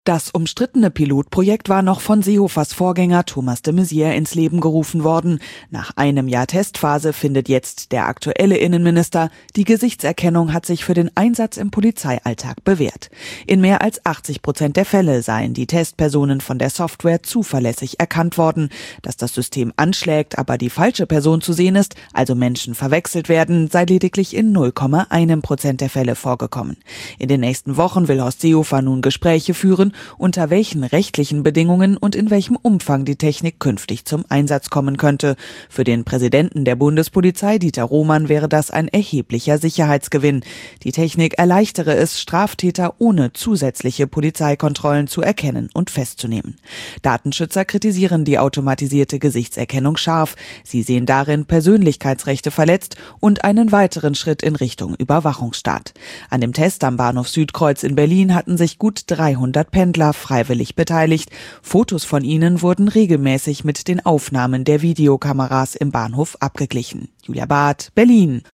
Das umstrittene Pilotprojekt war noch von Seehofers Vorgänger Thomas de Maizière ins Leben gerufen worden. Nach einem Jahr Testphase findet jetzt der aktuelle Innenminister, die Gesichtserkennung hat sich für den Einsatz im Polizeialltag bewährt. In mehr als 80% der Fälle seien die Testpersonen von der Software zuverlässig erkannt worden. Dass das System anschlägt, aber die falsche Person zu sehen ist, also Menschen verwechselt werden, sei lediglich in 0,1% der Fälle vorgekommen. In den nächsten Wochen will Horst Seehofer nun Gespräche führen, unter welchen rechtlichen Bedingungen und in welchem Umfang die Technik künftig zum Einsatz kommen könnte. Für den Präsidenten der Bundespolizei, Dieter Roman, wäre das ein erheblicher Sicherheitsgewinn. Die Technik erleichtere es, Straftäter ohne zusätzliche Polizeikontrollen zu erkennen und festzunehmen. Datenschützer kritisieren die automatisierte Gesichtserkennung scharf. Sie sehen darin Persönlichkeitsrechte verletzt und einen weiteren Schritt in Richtung Überwachungsstaat. An dem Test am Bahnhof Südkreuz in Berlin hatten sich gut 300 Pendler freiwillig beteiligt. Fotos von ihnen wurden regelmäßig mit den Aufnahmen der Videokameras im Bahnhof abgeglichen. Julia Barth, Berlin.